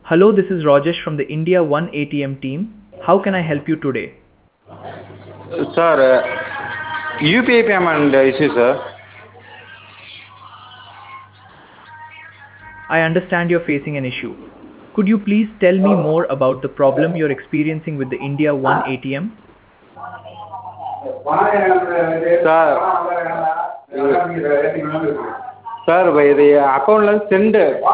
Hello, this is Rajesh from the India One ATM team. How can I help you today? Sir, UPI payment issue, sir. I understand you're facing an issue. Could you please tell me more about the problem you're experiencing with the India One ATM? Sir, sir, by the account send,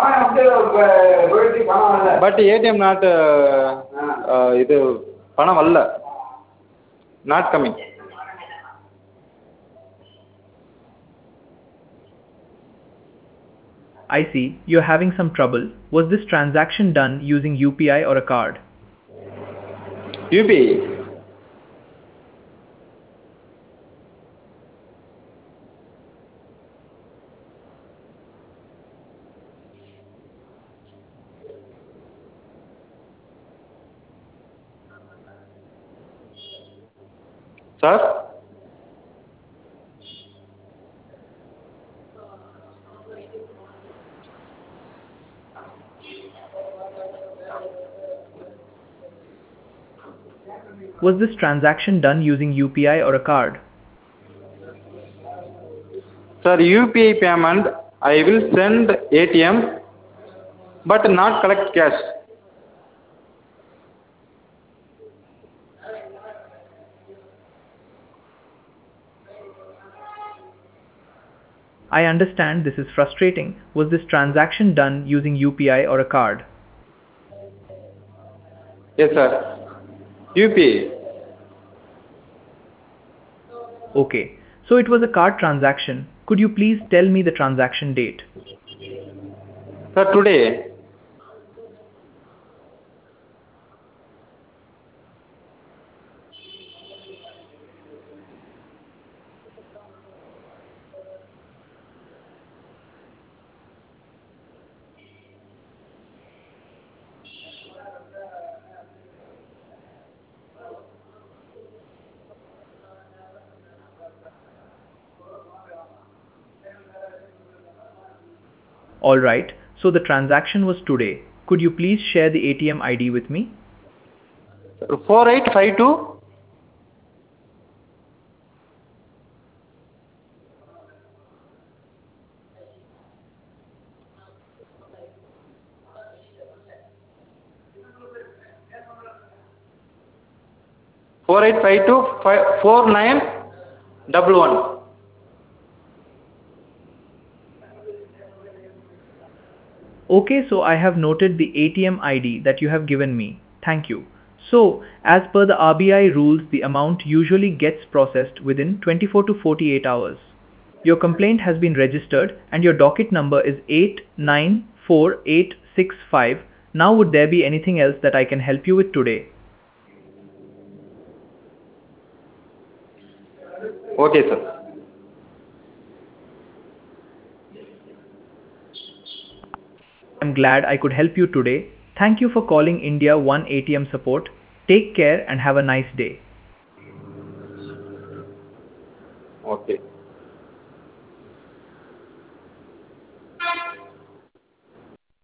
but ATM not இது பணம் வரல, not coming. I see, you're having some trouble. Was this transaction done using UPI or a card? UPI. Sir? Was this transaction done using UPI or a card? Sir, UPI payment, I will send ATM, but not collect cash. I understand this is frustrating. Was this transaction done using UPI or a card? Yes, sir. UPI. Okay, so it was a card transaction. Could you please tell me the transaction date? Sir, today. Alright, so the transaction was today. Could you please share the ATM ID with me? 4852 4852 4911. Okay, so I have noted the ATM ID that you have given me. Thank you. So, as per the RBI rules, the amount usually gets processed within 24 to 48 hours. Your complaint has been registered and your docket number is 894865. Now, would there be anything else that I can help you with today? Okay, sir. I'm glad I could help you today. Thank you for calling India One ATM support. Take care and have a nice day. Okay.